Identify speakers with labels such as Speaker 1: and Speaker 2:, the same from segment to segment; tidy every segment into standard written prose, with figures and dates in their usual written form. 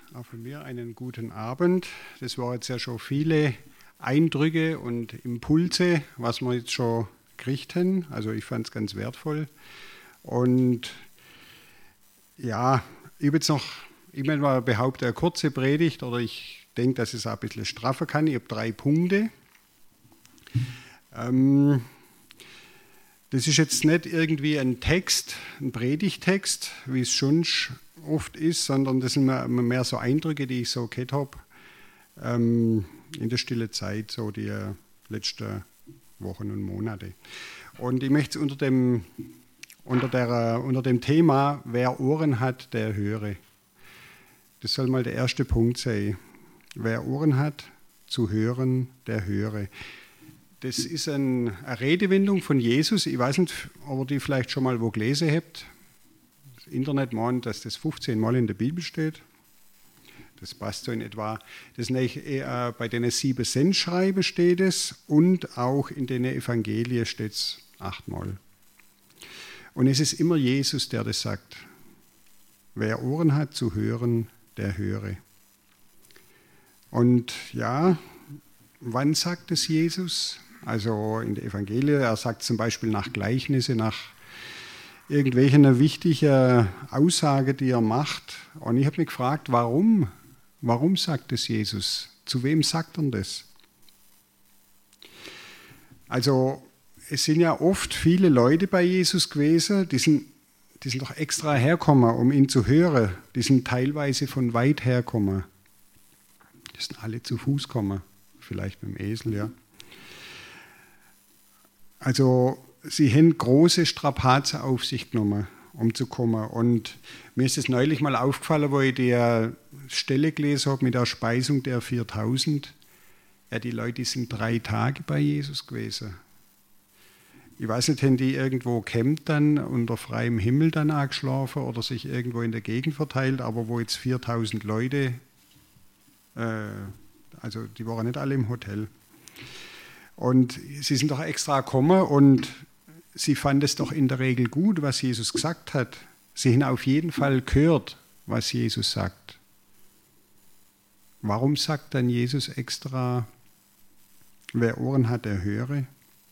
Speaker 1: Auch von mir einen guten Abend. Das waren jetzt ja schon viele Eindrücke und Impulse, was wir jetzt schon gekriegt haben. Also ich fand es ganz wertvoll. Und ja, ich habe jetzt noch, ich meine mal behaupte, eine kurze Predigt, oder ich denke, dass es auch ein bisschen straffer kann. Ich habe 3 Punkte. Das ist jetzt nicht irgendwie ein Text, ein Predigtext, wie es schon oft ist, sondern das sind mehr so Eindrücke, die ich so gehabt habe in der stille Zeit, so die letzten Wochen und Monate. Und ich möchte unter dem Thema, wer Ohren hat, der höre. Das soll mal der erste Punkt sein. Wer Ohren hat, zu hören, der höre. Das ist eine Redewendung von Jesus. Ich weiß nicht, ob ihr die vielleicht schon mal wo gelesen habt. Das Internet meint, dass das 15 Mal in der Bibel steht. Das passt so in etwa. Das bei den 7 Sendschreiben steht es und auch in den Evangelien steht es 8 Mal. Und es ist immer Jesus, der das sagt. Wer Ohren hat zu hören, der höre. Und ja, wann sagt es Jesus? Also in der Evangelie, er sagt zum Beispiel nach Gleichnisse, nach irgendwelchen wichtigen Aussagen, die er macht. Und ich habe mich gefragt, warum? Warum sagt es Jesus? Zu wem sagt er das? Also es sind ja oft viele Leute bei Jesus gewesen, die sind doch extra hergekommen, um ihn zu hören. Die sind teilweise von weit hergekommen. Die sind alle zu Fuß gekommen, vielleicht mit dem Esel, ja. Also sie haben große Strapazen auf sich genommen, um zu kommen. Und mir ist es neulich mal aufgefallen, wo ich die Stelle gelesen habe mit der Speisung der 4000. Ja, die Leute sind 3 Tage bei Jesus gewesen. Ich weiß nicht, haben die irgendwo gecampt dann, unter freiem Himmel dann auch geschlafen oder sich irgendwo in der Gegend verteilt, aber wo jetzt 4000 Leute, also die waren nicht alle im Hotel. Und sie sind doch extra gekommen und sie fanden es doch in der Regel gut, was Jesus gesagt hat. Sie haben auf jeden Fall gehört, was Jesus sagt. Warum sagt dann Jesus extra, wer Ohren hat, der höre?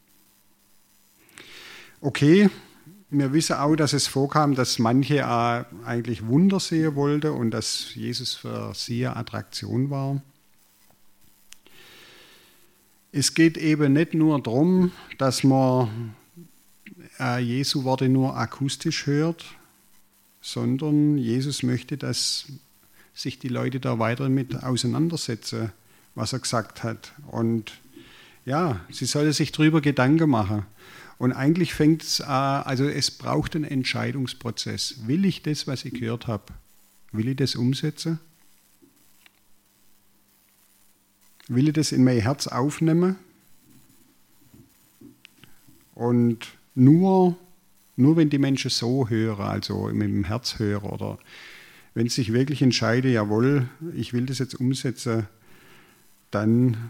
Speaker 1: Okay, wir wissen auch, dass es vorkam, dass manche eigentlich Wunder sehen wollten und dass Jesus für sie eine Attraktion war. Es geht eben nicht nur darum, dass man Jesu Worte nur akustisch hört, sondern Jesus möchte, dass sich die Leute da weiter mit auseinandersetzen, was er gesagt hat. Und ja, sie sollen sich darüber Gedanken machen. Und eigentlich fängt es an, also es braucht einen Entscheidungsprozess. Will ich das, was ich gehört habe, will ich das umsetzen? Will ich das in mein Herz aufnehmen? Und nur wenn die Menschen so hören, also mit dem Herz hören, oder wenn sie sich wirklich entscheiden, jawohl, ich will das jetzt umsetzen, dann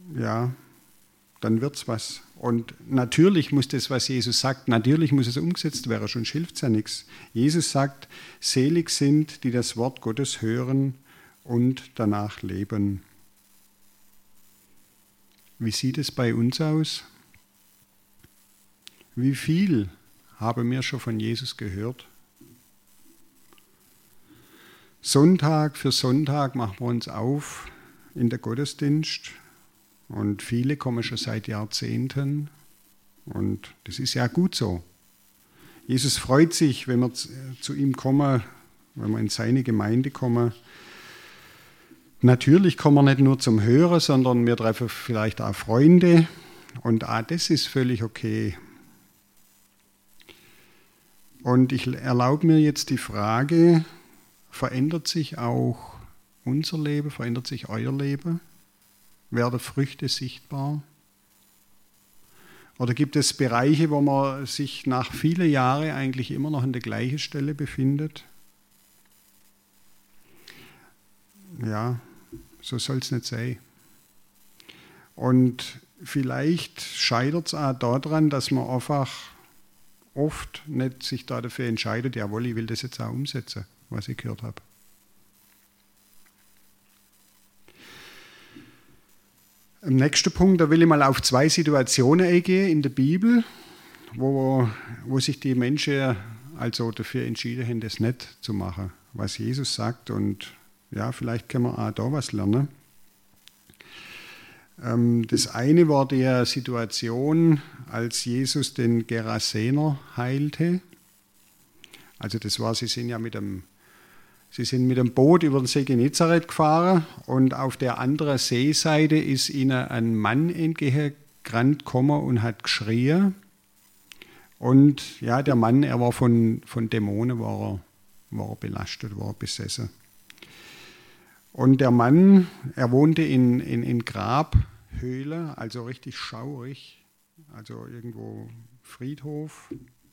Speaker 1: wird es was. Und natürlich muss das, was Jesus sagt, natürlich muss es umgesetzt werden, sonst hilft es ja nichts. Jesus sagt, selig sind, die das Wort Gottes hören und danach leben. Wie sieht es bei uns aus? Wie viel haben wir schon von Jesus gehört? Sonntag für Sonntag machen wir uns auf in der Gottesdienst und viele kommen schon seit Jahrzehnten und das ist ja gut so. Jesus freut sich, wenn wir zu ihm kommen, wenn wir in seine Gemeinde kommen. Natürlich kommen wir nicht nur zum Hören, sondern wir treffen vielleicht auch Freunde und das ist völlig okay. Und ich erlaube mir jetzt die Frage, verändert sich auch unser Leben, verändert sich euer Leben? Werden Früchte sichtbar? Oder gibt es Bereiche, wo man sich nach vielen Jahren eigentlich immer noch an der gleichen Stelle befindet? Ja, so soll es nicht sein. Und vielleicht scheitert es auch daran, dass man einfach oft nicht sich dafür entscheidet, jawohl, ich will das jetzt auch umsetzen, was ich gehört habe. Im nächsten Punkt, da will ich mal auf 2 Situationen eingehen in der Bibel, wo sich die Menschen also dafür entschieden haben, das nicht zu machen, was Jesus sagt. Und ja, vielleicht können wir auch da was lernen. Das eine war die Situation, als Jesus den Gerasener heilte. Also das war, sie sind mit dem Boot über den See Genezareth gefahren und auf der anderen Seeseite ist ihnen ein Mann entgegengerannt gekommen und hat geschrien. Und ja, der Mann, er war von Dämonen war er belastet, war er besessen. Und der Mann, er wohnte in Grabhöhle, also richtig schaurig, also irgendwo Friedhof.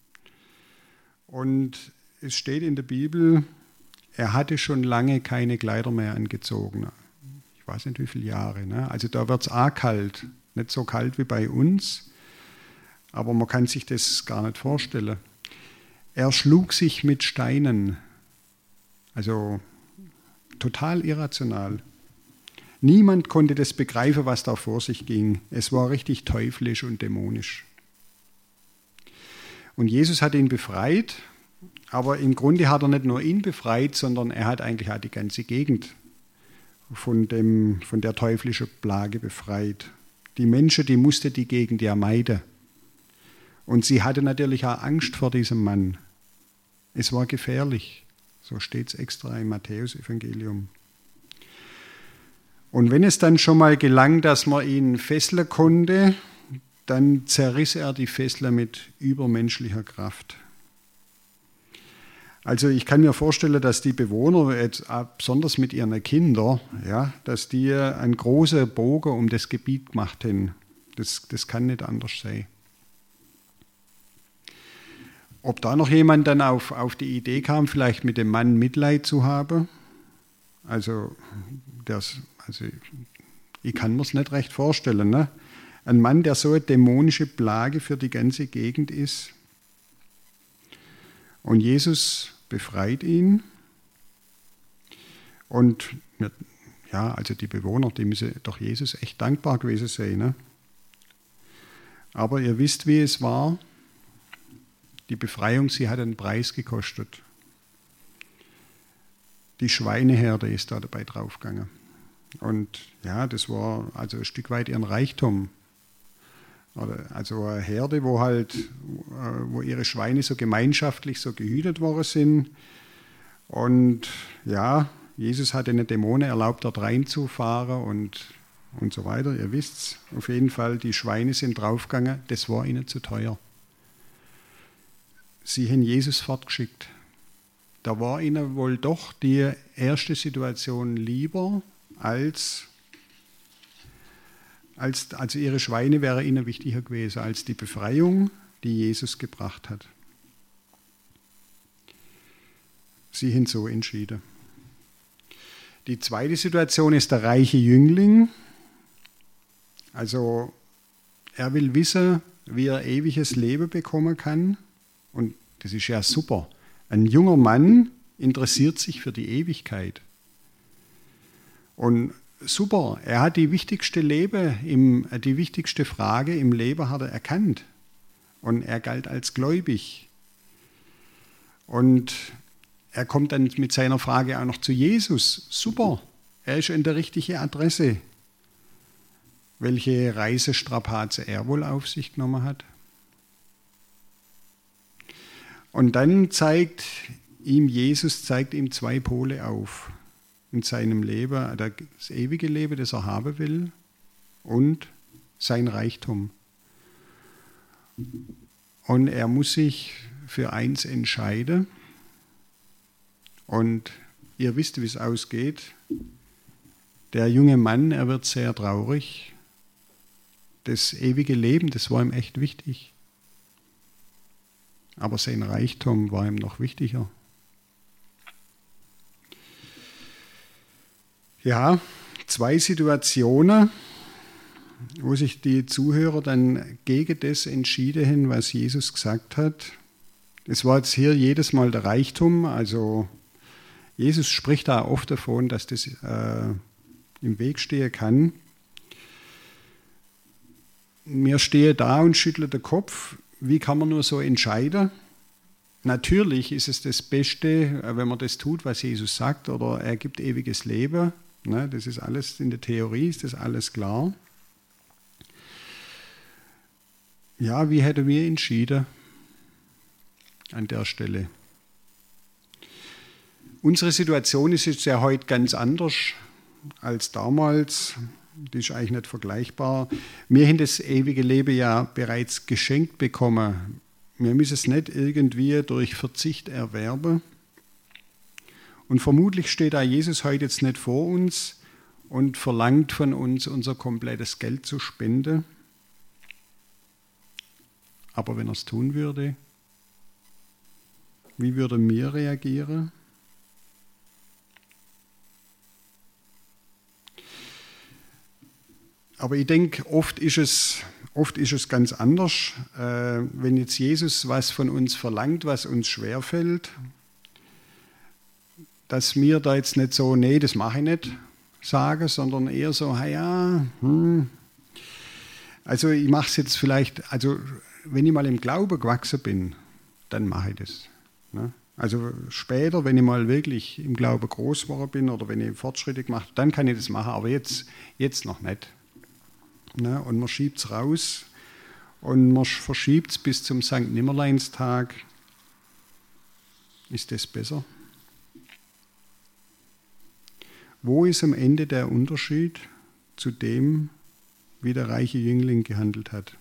Speaker 1: Und es steht in der Bibel, er hatte schon lange keine Kleider mehr angezogen. Ich weiß nicht, wie viele Jahre. Ne? Also da wird es auch kalt. Nicht so kalt wie bei uns, aber man kann sich das gar nicht vorstellen. Er schlug sich mit Steinen. Also total irrational. Niemand konnte das begreifen, was da vor sich ging. Es war richtig teuflisch und dämonisch. Und Jesus hat ihn befreit, aber im Grunde hat er nicht nur ihn befreit, sondern er hat eigentlich auch die ganze Gegend von der teuflischen Plage befreit. Die Menschen, die mussten die Gegend ja meiden. Und sie hatte natürlich auch Angst vor diesem Mann. Es war gefährlich. So steht es extra im Matthäus-Evangelium. Und wenn es dann schon mal gelang, dass man ihn fesseln konnte, dann zerriss er die Fesseln mit übermenschlicher Kraft. Also ich kann mir vorstellen, dass die Bewohner, jetzt besonders mit ihren Kindern, ja, dass die einen großen Bogen um das Gebiet gemacht haben. Das kann nicht anders sein. Ob da noch jemand dann auf die Idee kam, vielleicht mit dem Mann Mitleid zu haben, also ich kann mir es nicht recht vorstellen. Ne? Ein Mann, der so eine dämonische Plage für die ganze Gegend ist. Und Jesus befreit ihn. Und ja, also die Bewohner, die müssen doch Jesus echt dankbar gewesen sein. Ne? Aber ihr wisst, wie es war. Die Befreiung, sie hat einen Preis gekostet. Die Schweineherde ist da dabei draufgegangen. Und ja, das war also ein Stück weit ihren Reichtum. Also eine Herde, wo ihre Schweine so gemeinschaftlich so gehütet worden sind. Und ja, Jesus hat den Dämonen erlaubt, dort reinzufahren und so weiter. Ihr wisst's. Auf jeden Fall, die Schweine sind draufgegangen. Das war ihnen zu teuer. Sie haben Jesus fortgeschickt. Da war ihnen wohl doch die erste Situation lieber, also ihre Schweine wäre ihnen wichtiger gewesen, als die Befreiung, die Jesus gebracht hat. Sie haben so entschieden. Die zweite Situation ist der reiche Jüngling. Also er will wissen, wie er ewiges Leben bekommen kann. Und das ist ja super. Ein junger Mann interessiert sich für die Ewigkeit. Und super, er hat die wichtigste Frage im Leben hat er erkannt. Und er galt als gläubig. Und er kommt dann mit seiner Frage auch noch zu Jesus. Super, er ist in der richtigen Adresse. Welche Reisestrapaze er wohl auf sich genommen hat. Und dann zeigt ihm Jesus 2 Pole auf in seinem Leben. Das ewige Leben, das er haben will, und sein Reichtum. Und er muss sich für eins entscheiden. Und ihr wisst, wie es ausgeht. Der junge Mann, er wird sehr traurig. Das ewige Leben, das war ihm echt wichtig. Aber sein Reichtum war ihm noch wichtiger. Ja, 2 Situationen, wo sich die Zuhörer dann gegen das entschieden haben, was Jesus gesagt hat. Es war jetzt hier jedes Mal der Reichtum, also Jesus spricht da oft davon, dass das im Weg stehen kann. mir stehe da und schüttle den Kopf, wie kann man nur so entscheiden? Natürlich ist es das Beste, wenn man das tut, was Jesus sagt, oder er gibt ewiges Leben. Ne, das ist alles in der Theorie, ist das alles klar. Ja, wie hätten wir entschieden an der Stelle? Unsere Situation ist jetzt ja heute ganz anders als damals. Die ist eigentlich nicht vergleichbar. Wir haben das ewige Leben ja bereits geschenkt bekommen. Wir müssen es nicht irgendwie durch Verzicht erwerben. Und vermutlich steht da Jesus heute jetzt nicht vor uns und verlangt von uns, unser komplettes Geld zu spenden. Aber wenn er es tun würde, wie würden wir reagieren? Aber ich denke, oft ist es ganz anders. Wenn jetzt Jesus was von uns verlangt, was uns schwerfällt, dass wir da jetzt nicht so, nee, das mache ich nicht, sagen, sondern eher so, ja, also ich mache es jetzt vielleicht, also wenn ich mal im Glauben gewachsen bin, dann mache ich das. Ne? Also später, wenn ich mal wirklich im Glauben groß geworden bin oder wenn ich Fortschritte gemacht habe, dann kann ich das machen, aber jetzt noch nicht. Ne? Und man schiebt es raus und man verschiebt es bis zum Sankt Nimmerleinstag. Ist das besser? Wo ist am Ende der Unterschied zu dem, wie der reiche Jüngling gehandelt hat?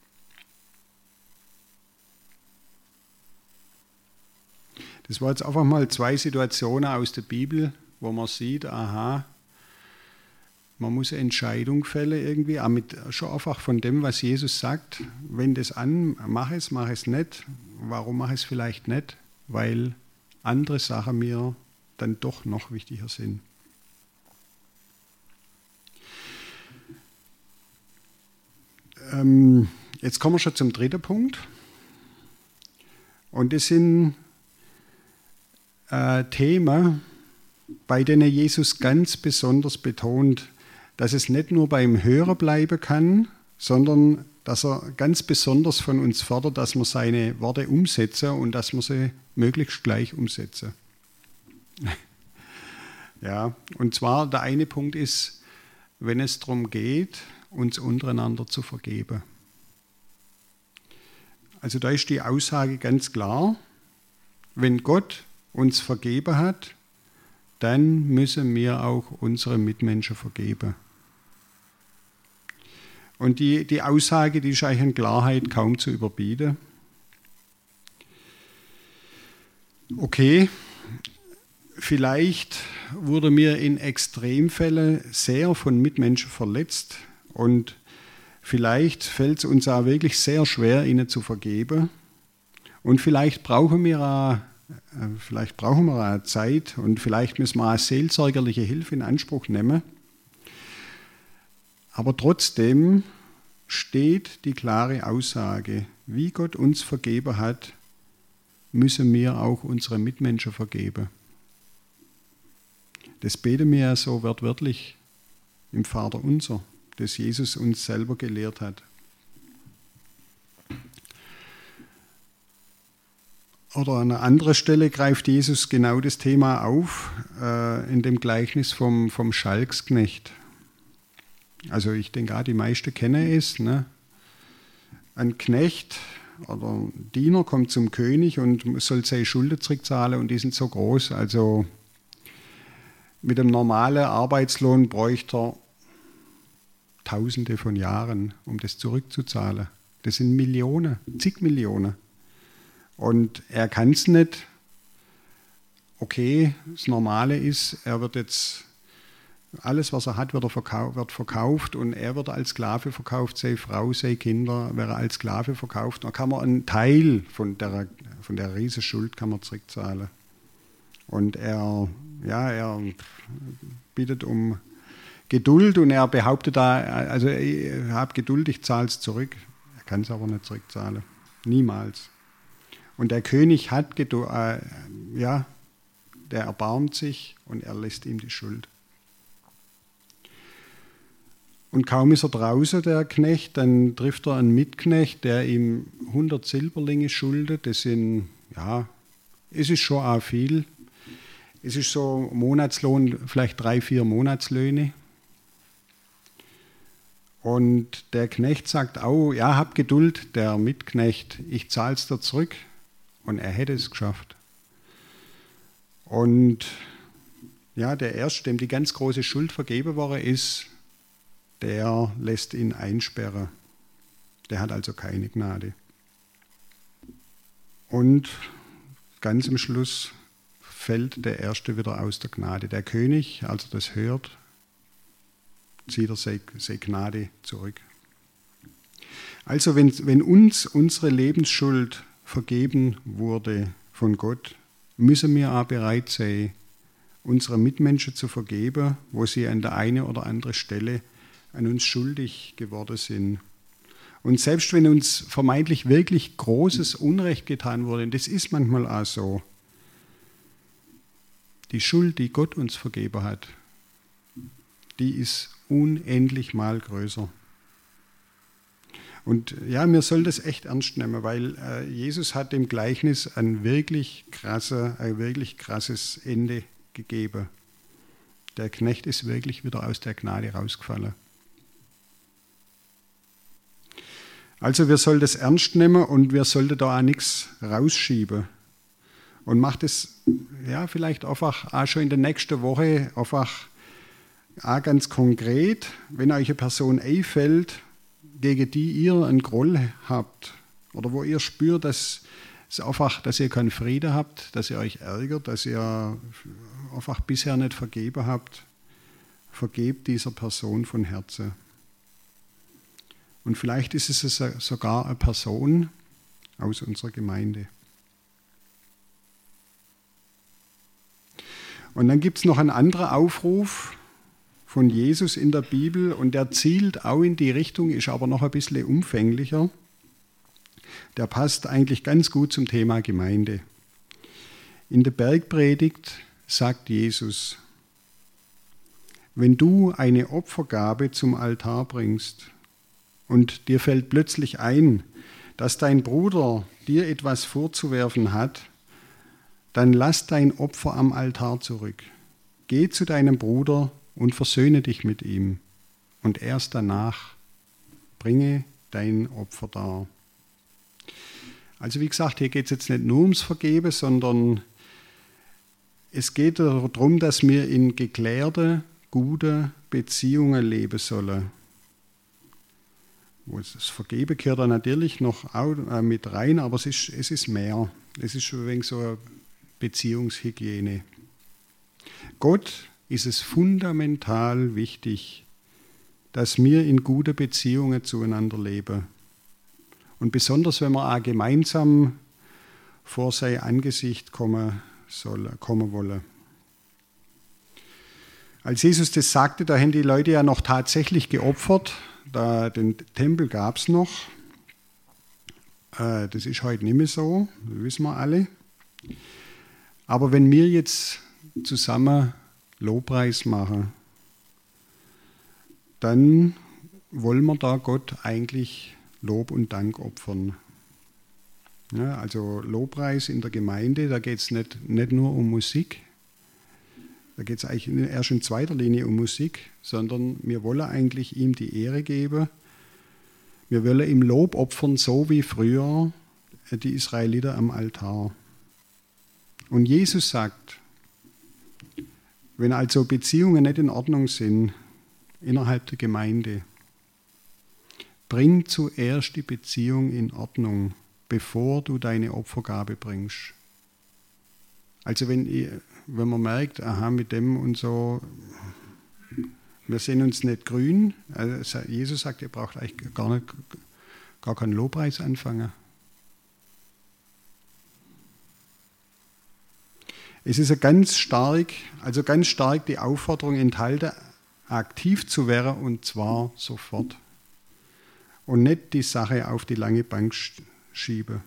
Speaker 1: Das war jetzt einfach mal 2 Situationen aus der Bibel, wo man sieht, aha, man muss eine Entscheidung fällen irgendwie, auch schon einfach von dem, was Jesus sagt. Wenn das mach es nicht. Warum mache ich es vielleicht nicht? Weil andere Sachen mir dann doch noch wichtiger sind. Jetzt kommen wir schon zum 3. Punkt. Und das sind Themen, bei denen Jesus ganz besonders betont, dass es nicht nur beim Hören bleiben kann, sondern dass er ganz besonders von uns fordert, dass wir seine Worte umsetzen und dass wir sie möglichst gleich umsetzen. Ja, und zwar der eine Punkt ist, wenn es darum geht, uns untereinander zu vergeben. Also da ist die Aussage ganz klar, wenn Gott uns vergeben hat, dann müssen wir auch unsere Mitmenschen vergeben. Und die Aussage, die ist eigentlich in Klarheit kaum zu überbieten. Okay, vielleicht wurde mir in Extremfällen sehr von Mitmenschen verletzt und vielleicht fällt es uns auch wirklich sehr schwer, ihnen zu vergeben. Und vielleicht brauchen wir auch Zeit und vielleicht müssen wir auch seelsorgerliche Hilfe in Anspruch nehmen. Aber trotzdem steht die klare Aussage, wie Gott uns vergeben hat, müssen wir auch unsere Mitmenschen vergeben. Das beten wir ja so wortwörtlich im Vaterunser, das Jesus uns selber gelehrt hat. Oder an einer anderen Stelle greift Jesus genau das Thema auf, in dem Gleichnis vom Schalksknecht. Also ich denke, die meisten kennen es. Ne? Ein Knecht oder ein Diener kommt zum König und soll seine Schulden zurückzahlen und die sind so groß. Also mit einem normalen Arbeitslohn bräuchte er Tausende von Jahren, um das zurückzuzahlen. Das sind Millionen, zig Millionen. Und er kann es nicht. Okay, das Normale ist, er wird jetzt alles, was er hat, wird verkauft und er wird als Sklave verkauft, seine Frau, seine Kinder werden als Sklave verkauft. Dann kann man einen Teil von der riesen Schuld kann man zurückzahlen. Und er bittet um Geduld und er behauptet da, also ich habe Geduld, ich zahle es zurück. Er kann es aber nicht zurückzahlen. Niemals. Und der König hat Geduld, der erbarmt sich und er lässt ihm die Schuld. Und kaum ist er draußen, der Knecht, dann trifft er einen Mitknecht, der ihm 100 Silberlinge schuldet. Das sind, ja, es ist schon auch viel. Es ist so Monatslohn, vielleicht 3, 4 Monatslöhne. Und der Knecht sagt auch, ja, hab Geduld, der Mitknecht, ich zahl's dir zurück. Und er hätte es geschafft. Und ja, der Erste, dem die ganz große Schuld vergeben worden ist, der lässt ihn einsperren. Der hat also keine Gnade. Und ganz am Schluss fällt der Erste wieder aus der Gnade. Der König, als er das hört, zieht er seine Gnade zurück. Also wenn uns unsere Lebensschuld vergeben wurde von Gott, müssen wir auch bereit sein, unsere Mitmenschen zu vergeben, wo sie an der einen oder anderen Stelle an uns schuldig geworden sind. Und selbst wenn uns vermeintlich wirklich großes Unrecht getan wurde, und das ist manchmal auch so, die Schuld, die Gott uns vergeben hat, die ist unendlich mal größer. Und ja, mir soll das echt ernst nehmen, weil Jesus hat dem Gleichnis ein wirklich krasses Ende gegeben. Der Knecht ist wirklich wieder aus der Gnade rausgefallen. Also wir sollten das ernst nehmen und wir sollten da auch nichts rausschieben. Und macht es ja vielleicht einfach auch schon in der nächsten Woche einfach auch ganz konkret, wenn euch eine Person einfällt, gegen die ihr einen Groll habt oder wo ihr spürt, dass ihr keinen Frieden habt, dass ihr euch ärgert, dass ihr einfach bisher nicht vergeben habt, vergebt dieser Person von Herzen. Und vielleicht ist es sogar eine Person aus unserer Gemeinde. Und dann gibt es noch einen anderen Aufruf von Jesus in der Bibel und der zielt auch in die Richtung, ist aber noch ein bisschen umfänglicher. Der passt eigentlich ganz gut zum Thema Gemeinde. In der Bergpredigt sagt Jesus, wenn du eine Opfergabe zum Altar bringst und dir fällt plötzlich ein, dass dein Bruder dir etwas vorzuwerfen hat, dann lass dein Opfer am Altar zurück. Geh zu deinem Bruder und versöhne dich mit ihm. Und erst danach bringe dein Opfer dar. Also wie gesagt, hier geht es jetzt nicht nur ums Vergeben, sondern es geht darum, dass wir in geklärte, gute Beziehungen leben sollen. Das Vergeben gehört da natürlich noch auch mit rein, aber es ist mehr. Es ist schon ein wenig so eine Beziehungshygiene. Gott ist es fundamental wichtig, dass wir in gute Beziehungen zueinander leben. Und besonders, wenn wir auch gemeinsam vor sein Angesicht kommen wollen. Als Jesus das sagte, da haben die Leute ja noch tatsächlich geopfert. Den Tempel gab es noch. Das ist heute nicht mehr so, das wissen wir alle. Aber wenn wir jetzt zusammen Lobpreis machen, dann wollen wir da Gott eigentlich Lob und Dank opfern. Ja, also Lobpreis in der Gemeinde, da geht es nicht nur um Musik, da geht es eigentlich erst in zweiter Linie um Musik, sondern wir wollen eigentlich ihm die Ehre geben. Wir wollen ihm Lob opfern, so wie früher die Israeliter am Altar. Und Jesus sagt, wenn also Beziehungen nicht in Ordnung sind innerhalb der Gemeinde, bring zuerst die Beziehung in Ordnung, bevor du deine Opfergabe bringst. Also wenn man merkt, aha, mit dem und so, wir sind uns nicht grün, also Jesus sagt, ihr braucht eigentlich gar keinen Lobpreis anfangen. Es ist ganz stark die Aufforderung enthalten, aktiv zu werden und zwar sofort. Und nicht die Sache auf die lange Bank schieben.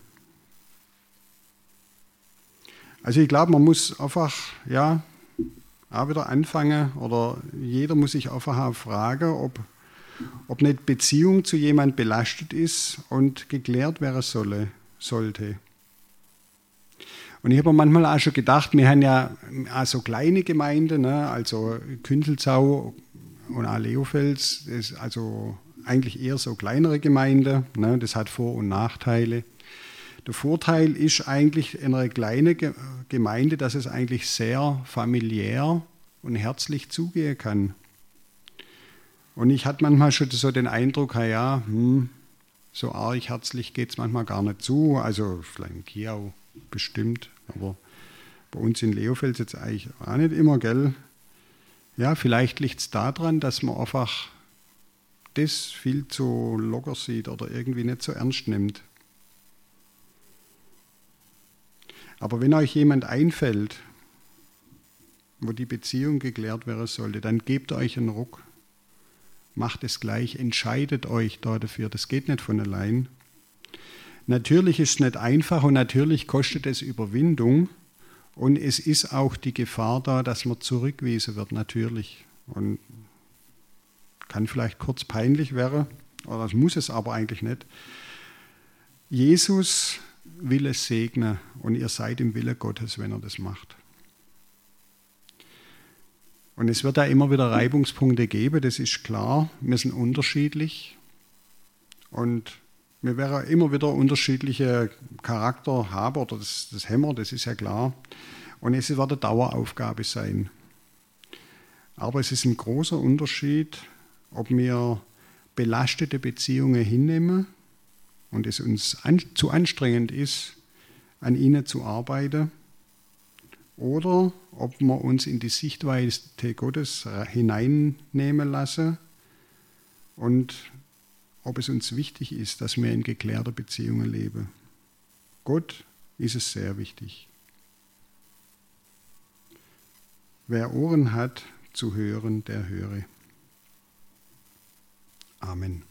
Speaker 1: Also ich glaube, man muss einfach auch wieder anfangen oder jeder muss sich einfach fragen, ob eine Beziehung zu jemand belastet ist und geklärt werden sollte. Und ich habe mir manchmal auch schon gedacht, wir haben ja auch so kleine Gemeinden, ne? Also Künzelsau und auch Leofels, das ist also eigentlich eher so kleinere Gemeinde, ne? Das hat Vor- und Nachteile. Der Vorteil ist eigentlich in einer kleinen Gemeinde, dass es eigentlich sehr familiär und herzlich zugehen kann. Und ich hatte manchmal schon so den Eindruck, so arg herzlich geht es manchmal gar nicht zu. Also vielleicht in Chiau bestimmt, aber bei uns in Leofels jetzt eigentlich auch nicht immer, gell? Ja, vielleicht liegt es daran, dass man einfach das viel zu locker sieht oder irgendwie nicht so ernst nimmt. Aber wenn euch jemand einfällt, wo die Beziehung geklärt werden sollte, dann gebt euch einen Ruck. Macht es gleich, entscheidet euch da dafür. Das geht nicht von allein. Natürlich ist es nicht einfach und natürlich kostet es Überwindung. Und es ist auch die Gefahr da, dass man zurückgewiesen wird, natürlich. Und kann vielleicht kurz peinlich werden, oder das muss es aber eigentlich nicht. Jesus will es segnen und ihr seid im Wille Gottes, wenn er das macht. Und es wird da immer wieder Reibungspunkte geben, das ist klar. Wir sind unterschiedlich und wir werden immer wieder unterschiedliche Charakter haben, oder das haben wir, das ist ja klar. Und es wird eine Daueraufgabe sein. Aber es ist ein großer Unterschied, ob wir belastete Beziehungen hinnehmen und es uns zu anstrengend ist, an ihnen zu arbeiten, oder ob wir uns in die Sichtweise Gottes hineinnehmen lassen und ob es uns wichtig ist, dass wir in geklärter Beziehungen leben. Gott ist es sehr wichtig. Wer Ohren hat zu hören, der höre. Amen.